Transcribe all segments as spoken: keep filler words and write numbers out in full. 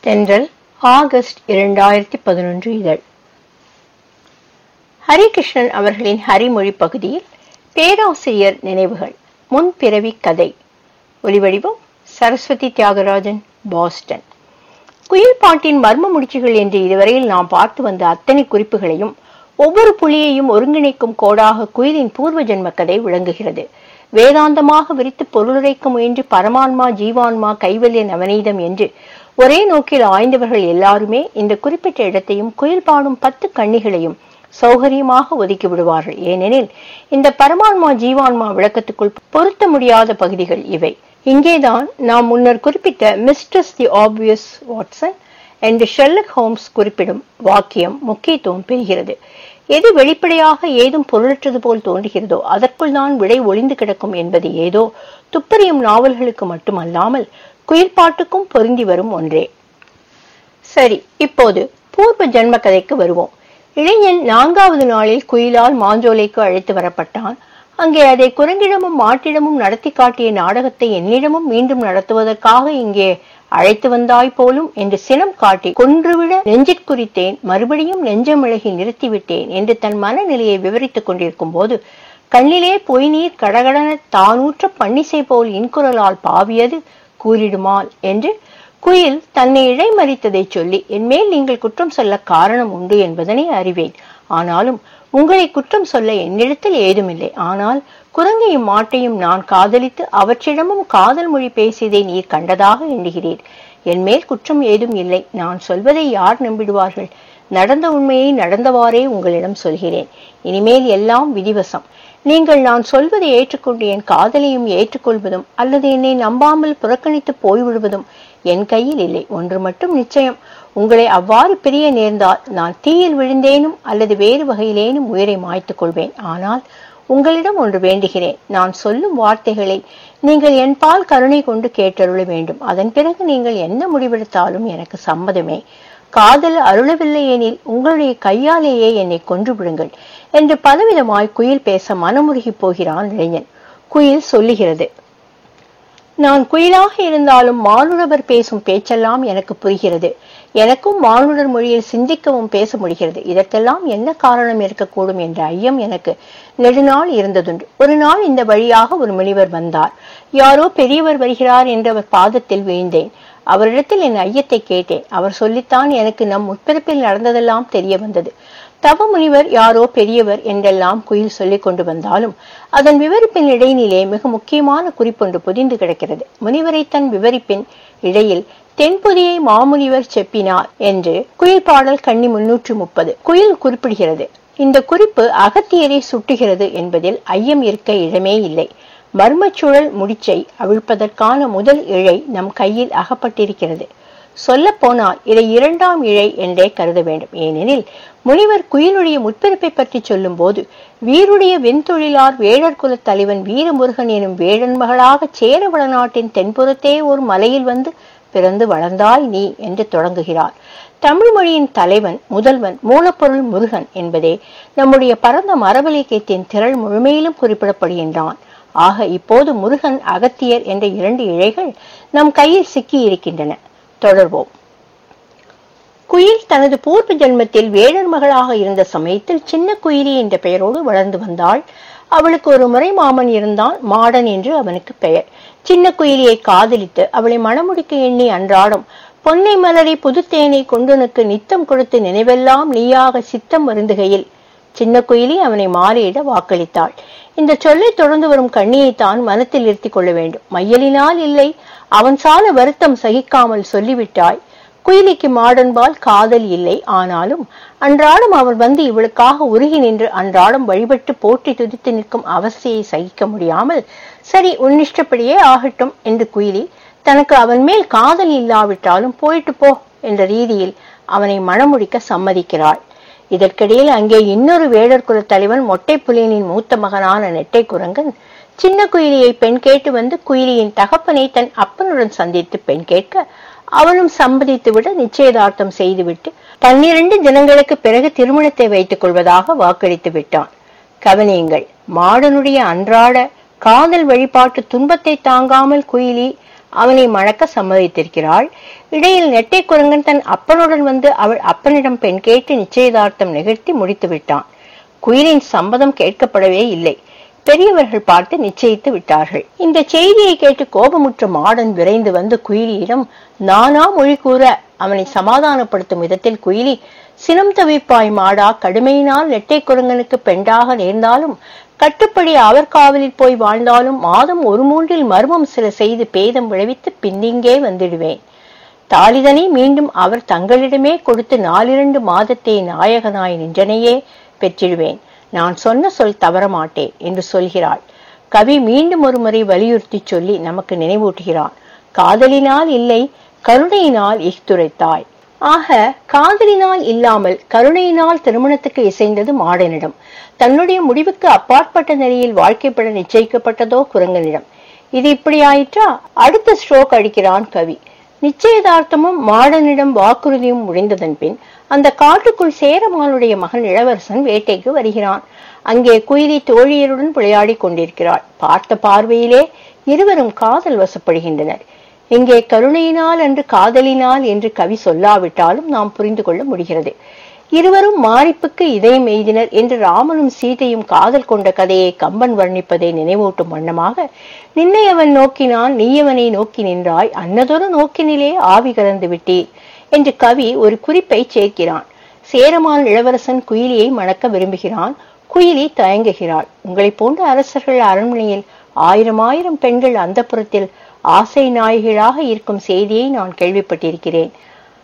தென்றல் ஆகஸ்ட் இரண்டாயிரத்தி பதினொன்று இதழ். ஹரிகிருஷ்ணன் அவர்களின் ஹரிமொழி பகுதியில் பேராசிரியர் நினைவுகள், முன்பிறவி கதை. ஒலிவடிவம் சரஸ்வதி தியாகராஜன், பாஸ்டன். குயில் பாட்டின் மர்ம முடிச்சுகள் என்று இதுவரையில் நாம் பார்த்து வந்த அத்தனை குறிப்புகளையும் ஒவ்வொரு புள்ளியையும் ஒருங்கிணைக்கும் கோடாக குயிலின் பூர்வ ஜென்ம கதை விளங்குகிறது. வேதாந்தமாக விரித்து பொருளுரைக்க முயன்று பரமான்மா, ஜீவான்மா, கைவல்ய நவநீதம் என்று ஒரே நோக்கில் ஆய்ந்தவர்கள் எல்லாருமே இந்த குறிப்பிட்ட இடத்தையும் குயில் பாடும் பத்து கண்ணிகளையும் சௌகரியமாக ஒதுக்கி விடுவார்கள். ஏனெனில் இந்த பரமான்மா ஜீவான்மா விளக்கத்துக்குள் பொருத்த முடியாத பகுதிகள் இவை. இங்கேதான் நாம் முன்னர் குறிப்பிட்ட மிஸ்டர்ஸ் தி ஆப்வியஸ் வாட்சன் என்று ஷெர்லக் ஹோம்ஸ் குறிப்பிடும் வாக்கியம் முக்கியத்துவம் பெறுகிறது. எது வெளிப்படையாக ஏதும் பொருளற்றது போல் தோன்றுகிறதோ அதற்குள் தான் விடை ஒளிந்து கிடக்கும் என்பது ஏதோ துப்பறியும் நாவல்களுக்கு மட்டுமல்லாமல் குயில் பாட்டுக்கும் பொருந்தி வரும் ஒன்றே. சரி, இப்போது பூர்வ ஜென்ம கதைக்கு வருவோம். இளைஞன் நான்காவது நாளில் குயிலால் மாஞ்சோலைக்கு அழைத்து வரப்பட்டான். அங்கே அதை குரங்கிடமும் மாட்டிடமும் நடத்தி காட்டிய நாடகத்தை என்னிடமும் மீண்டும் நடத்துவதற்காக இங்கே அழைத்து வந்தாய் போலும் என்று சினம் காட்டி கொன்றுவிட நெஞ்சிற்குறித்தேன், மறுபடியும் நெஞ்சமிழகி நிறுத்திவிட்டேன் என்று தன் மனநிலையை விவரித்துக் கொண்டிருக்கும் போது கண்ணிலே பொய்நீர் கடகடன தானூற்ற பன்னிசை போல் இன்குரலால் பாவியது கூறிடுமால் என்று குயில் தன்னை இழைமறித்ததை சொல்லி, என்மேல் நீங்கள் குற்றம் சொல்ல காரணம் உண்டு என்பதனை அறிவேன். ஆனாலும் உங்களை குற்றம் சொல்ல என்னிடத்தில் ஏதுமில்லை. ஆனால் குரங்கையும் மாட்டையும் நான் காதலித்து அவற்றிடமும் காதல் மொழி பேசியதை நீர் கண்டதாக எண்ணுகிறீர். என்மேல் குற்றம் ஏதும் இல்லை. நான் சொல்வதை யார் நம்பிடுவார்கள்? நடந்த உண்மையை நடந்தவாறே உங்களிடம் சொல்கிறேன். இனிமேல் எல்லாம் விதிவசம். நீங்கள் நான் சொல்வதை ஏற்றுக்கொண்டு என் காதலையும் ஏற்றுக்கொள்வதும் அல்லது என்னை நம்பாமல் புறக்கணித்து போய்விடுவதும் என் கையில் இல்லை. ஒன்று மட்டும் நிச்சயம், உங்களை அவ்வாறு பிரிய நேர்ந்தால் நான் தீயில் விழுந்தேனும் அல்லது வேறு வகையிலேனும் உயிரை மாய்த்துக் கொள்வேன். ஆனால் உங்களிடம் ஒன்று வேண்டுகிறேன். நான் சொல்லும் வார்த்தைகளை நீங்கள் என் பால் கருணை கொண்டு கேட்டருள வேண்டும். அதன் பிறகு நீங்கள் என்ன முடிவெடுத்தாலும் எனக்கு சம்மதமே. காதல் அருளவில்லை எனில் உங்களுடைய கையாலேயே என்னை கொன்று விடுங்கள் என்று பலவிதமாய் குயில் பேச மனமுருகி போகிறான் இளைஞன். குயில் சொல்லுகிறது, நான் குயிலாக இருந்தாலும் மானுடவர் பேசும் பேச்செல்லாம் எனக்கு புரிகிறது. எனக்கும் மானுடர் மொழியில் சிந்திக்கவும் பேச முடிகிறது. இதற்கெல்லாம் என்ன காரணம் இருக்கக்கூடும் என்ற ஐயம் எனக்கு நெடுநாள் இருந்ததுண்டு. ஒரு நாள் இந்த வழியாக ஒரு முனிவர் வந்தார். யாரோ பெரியவர் வருகிறார் என்று அவர் பாதத்தில் வீழ்ந்தேன். அவரிடத்தில் என் ஐயத்தை கேட்டேன். அவர் சொல்லித்தான் எனக்கு நம் முற்பிறப்பில் நடந்ததெல்லாம் தெரிய வந்தது. தவ முனிவர் யாரோ பெரியவர் என்றெல்லாம் குயில் சொல்லிக் கொண்டு வந்தாலும் அதன் விவரிப்பின் இடையினிலே மிக முக்கியமான குறிப்பொன்று புதிந்து கிடக்கிறது. முனிவரை தன் விவரிப்பின் இடையில் தென்புதியை மாமுனிவர் செப்பினார் என்று குயில் பாடல் கண்ணி முன்னூற்று முப்பது குயில் குறிப்பிடுகிறது. இந்த குறிப்பு அகத்தியரை சுட்டுகிறது என்பதில் ஐயம் இருக்க இடமே இல்லை. மர்மச்சுழல் முடிச்சை அவிழ்ப்பதற்கான முதல் இழை நம் கையில் அகப்பட்டிருக்கிறது. சொல்ல போனால் இதை இரண்டாம் இழை என்றே கருத வேண்டும். ஏனெனில் முனிவர் குயிலுடைய முற்பிறப்பை பற்றி சொல்லும் போது வீருடைய வெண்தொழிலார் வேழர் குல தலைவன் வீரமுருகன் எனும் வேழன் மகளாக சேர வளநாட்டின் தென்புறத்தே ஒரு மலையில் வந்து பிறந்து வளர்ந்தாய் நீ என்று தொடங்குகிறார். தமிழ் மொழியின் தலைவன், முதல்வன், மூலப்பொருள் முருகன் என்பதே நம்முடைய பரந்த மரபலிக்கத்தின் திரள் முழுமையிலும் குறிப்பிடப்படுகின்றான். ஆக இப்போது முருகன், அகத்தியர் என்ற இரண்டு இழைகள் நம் கையில் சிக்கி இருக்கின்றன. தொடர்வோம். குயில் தனது பூர்வ ஜென்மத்தில் வேழர் மகளாக இருந்த சமயத்தில் சின்ன குயிலி என்ற பெயரோடு வளர்ந்து வந்தாள். அவளுக்கு ஒரு முறை மாமன் இருந்தான். மாடன் என்று அவனுக்கு பெயர். சின்ன குயிலியை காதலித்து அவளை மணமுடிக்க எண்ணி அன்றாடம் பொன்னை மலரை புதுத்தேனை கொண்டுனுக்கு நித்தம் கொடுத்து நினைவெல்லாம் நீயாக சித்தம் வருந்துகையில் சின்ன குயிலி அவனை மாலையிட வாக்களித்தாள். இந்த சொல்லை தொடர்ந்து வரும் கண்ணியைத்தான் மனத்தில் நிறுத்தி கொள்ள வேண்டும். மையலினால் இல்லை, அவன் சால வருத்தம் சகிக்காமல் சொல்லிவிட்டாய். குயிலிக்கு மாடன்பால் காதல் இல்லை. ஆனாலும் அன்றாடம் அவள் வந்து இவளுக்காக உருகி நின்று அன்றாடம் வழிபட்டு போற்றி துதித்து நிற்கும் அவஸ்தையை சகிக்க முடியாமல், சரி உன்னிஷ்டப்படியே ஆகட்டும் என்று குயிலி தனக்கு அவன் மேல் காதல் இல்லாவிட்டாலும் போயிட்டு போ என்ற ரீதியில் அவனை மணமுடிக்க சம்மதிக்கிறாள். இதற்கிடையில் அங்கே இன்னொரு வேடர் குல தலைவன் மொட்டை புலியனின் மூத்த மகனான நெட்டை குரங்கன் சின்ன குயிலியை பெண் கேட்டு வந்து குயிலியின் தகப்பனை தன் அப்பனுடன் சந்தித்து பெண் கேட்க அவனும் சம்மதித்து விட நிச்சயதார்த்தம் செய்துவிட்டு பன்னிரண்டு தினங்களுக்கு பிறகு திருமணத்தை வைத்துக் கொள்வதாக வாக்களித்து விட்டான். கவனியுங்கள், மாடனுடைய அன்றாட காதல் வழிபாட்டு துன்பத்தை தாங்காமல் குயிலி அவனை மணக்க சம்மதித்திருக்கிறாள். இடையில் நெட்டை குரங்கன் தன் அப்பனுடன் வந்து அவள் அப்பனிடம் பெண் கேட்டு நிச்சயதார்த்தம் நிகழ்த்தி முடித்து விட்டான். குயிலின் சம்மதம் கேட்கப்படவே இல்லை. பெரியவர்கள் பார்த்து நிச்சயித்து விட்டார்கள். இந்த செய்தியை கேட்டு கோபமுற்ற மாடன் விரைந்து வந்து குயிலியிடம் நானா மொழி கூற அவனை சமாதானப்படுத்தும் விதத்தில் குயிலி, சினம் தவிப்பாய் மாடா, கடுமையினால் நெட்டை குரங்கனுக்கு பெண்டாக நேர்ந்தாலும் கட்டுப்படி அவர் காவலில் போய் வாழ்ந்தாலும் மாதம் ஒரு மூன்றில் மர்மம் சில செய்து பேதம் விளைவித்து பின்னிங்கே வந்துடுவேன். தாளிதனை மீண்டும் அவர் தங்களிடமே கொடுத்து நாலிரண்டு மாதத்தை நாயகனாய் நின்றனையே பெற்றிடுவேன். நான் சொன்ன சொல் தவறமாட்டே என்று சொல்கிறாள். கவி மீண்டும் ஒரு முறை வலியுறுத்தி சொல்லி நமக்கு நினைவூட்டுகிறான். காதலினால் இல்லை, கருணையினால் இஃதுரைத்தாய். ஆக காதலினால் இல்லாமல் கருணையினால் திருமணத்துக்கு இசைந்தது மாடனிடம். தன்னுடைய முடிவுக்கு அப்பாற்பட்ட நிலையில் வாழ்க்கைப்பட நிச்சயிக்கப்பட்டதோ குரங்கனிடம். இது இப்படி ஆயிற்றா? அடுத்த ஸ்ட்ரோக் அடிக்கிறான் கவி. நிச்சயதார்த்தமும் மாடனிடம் வாக்குறுதியும் முடிந்ததன் பின் அந்த காட்டுக்குள் சேரமானுடைய மகன் இளவரசன் வேட்டைக்கு வருகிறான். அங்கே குயிலி தோழியருடன் விளையாடி கொண்டிருக்கிறாள். பார்த்த பார்வையிலே இருவரும் காதல் வசப்படுகின்றனர். இங்கே கருணையினால் என்று காதலினால் என்று கவி சொல்லாவிட்டாலும் நாம் புரிந்து கொள்ள முடிகிறது. இருவரும் மாரிப்புக்கு இதயம் எய்தினர் என்று ராமனும் சீதையும் காதல் கொண்ட கதையை கம்பன் வர்ணிப்பதை நினைவூட்டும் வண்ணமாக நின்னையவன் நோக்கினான், நீயவனை நோக்கி நின்றாய், அன்னதொரு நோக்கினிலே ஆவி கலந்து விட்டீர் என்று கவி ஒரு குறிப்பை சேர்க்கிறான். சேரமான் இளவரசன் குயிலியை மணக்க விரும்புகிறான். குயிலி தயங்குகிறாள். உங்களை போன்ற அரசர்கள் அரண்மனையில் ஆயிரம் ஆயிரம் பெண்கள் அந்த புறத்தில் ஆசை நாய்களாக இருக்கும் செய்தியை நான் கேள்விப்பட்டிருக்கிறேன்.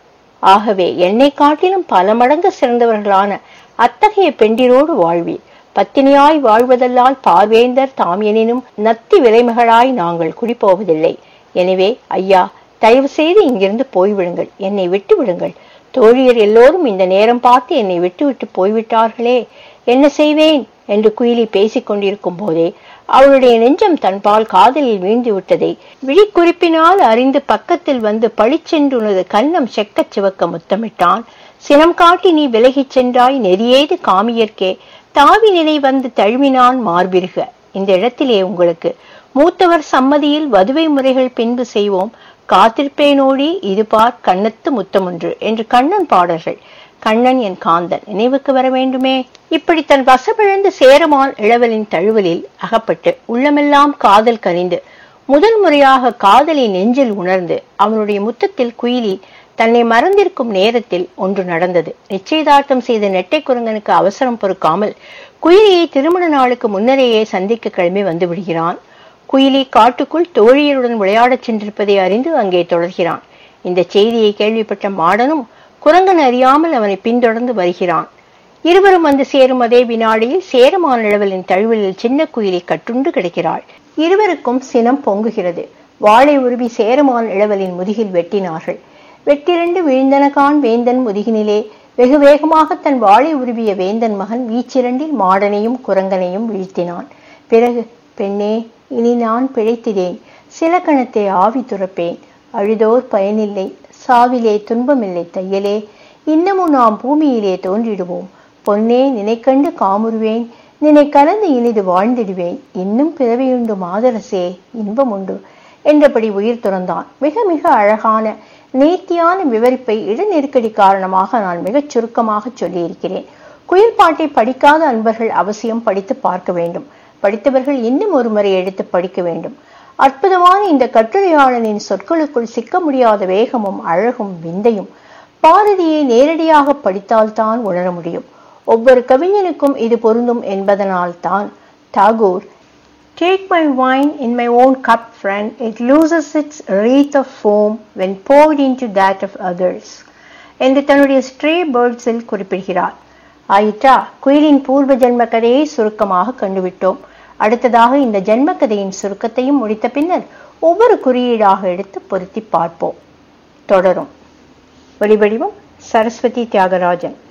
ஆகவே என்னை காட்டிலும் பல மடங்கு சிறந்தவர்களான அத்தகைய பெண்டிரோடு வாழ்வீர். பத்தினியாய் வாழ்வதல்லால் பார்வேந்தர் தாம் எனினும் நத்தி விலைமகளாய் நாங்கள் குடிப்போவதில்லை. எனவே ஐயா, தயவு செய்து இங்கிருந்து போய்விடுங்கள், என்னை விட்டு விடுங்கள். தோழியர் எல்லோரும் இந்த நேரம் பார்த்து என்னை விட்டு விட்டு போய்விட்டார்களே, என்ன செய்வேன் என்று குயிலி பேசிக் கொண்டிருக்கும் போதே அவளுடைய நெஞ்சம் தன்பால் காதலில் வீழ்ந்து விட்டதை விழிக்குறிப்பினால் அறிந்து பக்கத்தில் வந்து பழிச்சென்று உனது கன்னம் செக்கச் சிவக்க முத்தமிட்டான். சினம் காட்டி நீ விலகிச் சென்றாய், நெறியேது காமியர்க்கே தாவி நிலை வந்து தழுவினான் மார்பிருக. இந்த இடத்திலே உங்களுக்கு மூத்தவர் சம்மதியில் வதுவை முறைகள் பின்பு செய்வோம், காத்திருப்பேனோடி இது பார் கண்ணத்து முத்தமொன்று என்று கண்ணன் பாடல்கள். கண்ணன் என் காந்தன் நினைவுக்கு வர வேண்டுமே. இப்படி தன் வசமிழந்து சேரமான் இளவலின் தழுவலில் அகப்பட்டு உள்ளமெல்லாம் காதல் கனிந்து முதல் முறையாக காதலை நெஞ்சில் உணர்ந்து அவனுடைய முத்தத்தில் குயிலி தன்னை மறந்திருக்கும் நேரத்தில் ஒன்று நடந்தது. நிச்சயதார்த்தம் செய்த நெட்டை குரங்கனுக்கு அவசரம் பொறுக்காமல் குயிலியை திருமண நாளுக்கு முன்னரேயே சந்திக்க கிளம்பி வந்து விடுகிறான். குயிலி காட்டுக்குள் தோழியருடன் விளையாடச் சென்றிருப்பதை அறிந்து அங்கே தொடர்கிறான். இந்த செய்தியை கேள்விப்பட்ட மாடனும் குரங்கன் அறியாமல் அவனை பின்தொடர்ந்து வருகிறான். இருவரும் வந்து சேரும் அதே வினாடியில் சேரமான் இளவலின் தழுவலில் சின்ன குயிலி கட்டுண்டு கிடக்கிறாள். இருவருக்கும் சினம் பொங்குகிறது. வாளை உருவி சேரமான் இளவலின் முதுகில் வெட்டினார்கள். வெட்டிரண்டு வீழ்ந்தனகான் வேந்தன் முதுகினிலே. வெகு வேகமாக தன் வாளை உருவிய வேந்தன் மகன் வீச்சிரண்டில் மாடனையும் குரங்கனையும் வீழ்த்தினான். பிறகு, பெண்ணே, இனி நான் பிழைத்திடேன், சில கணத்தை ஆவி துறப்பேன், அழுதோர் பயனில்லை, சாவிலே துன்பமில்லை தையலே, இன்னமும் நாம் பூமியிலே தோன்றிடுவோம், பொன்னே நினைக்கண்டு காமுறுவேன், நினை கலந்து இனிது வாழ்ந்திடுவேன், இன்னும் பிறவியுண்டு மாதரசே இன்பம் உண்டு என்றபடி உயிர் துறந்தான். மிக மிக அழகான நேர்த்தியான விவரிப்பை இட நெருக்கடி காரணமாக நான் மிகச் சுருக்கமாக சொல்லியிருக்கிறேன். குயில் பாட்டை படிக்காத அன்பர்கள் அவசியம் படித்து பார்க்க வேண்டும். படித்தவர்கள் இன்னும் ஒரு முறை எடுத்து படிக்க வேண்டும். அற்புதமான இந்த கட்டுரையாளனின் சொற்களுக்குள் சிக்க முடியாத வேகமும் அழகும் விந்தையும் பாரதியை நேரடியாக படித்தால்தான் உணர முடியும். ஒவ்வொரு கவிஞனுக்கும் இது பொருந்தும் என்பதனால் தான் Tagore "Take my wine in my own cup, friend, it loses its wreath of foam when poured into that of others" என்று தன்னுடைய ஸ்ட்ரே பேர்ட்ஸில் குறிப்பிடுகிறார். ஆயிற்றா, குயிலின் பூர்வ ஜென்ம கதையை சுருக்கமாக கண்டுவிட்டோம். அடுத்ததாக இந்த ஜென்ம கதையின் சுருக்கத்தையும் முடித்த பின்னர் ஒவ்வொரு குறியீடாக எடுத்து பொருத்தி பார்ப்போம். தொடரும். ஒலிவடிவம் சரஸ்வதி தியாகராஜன்.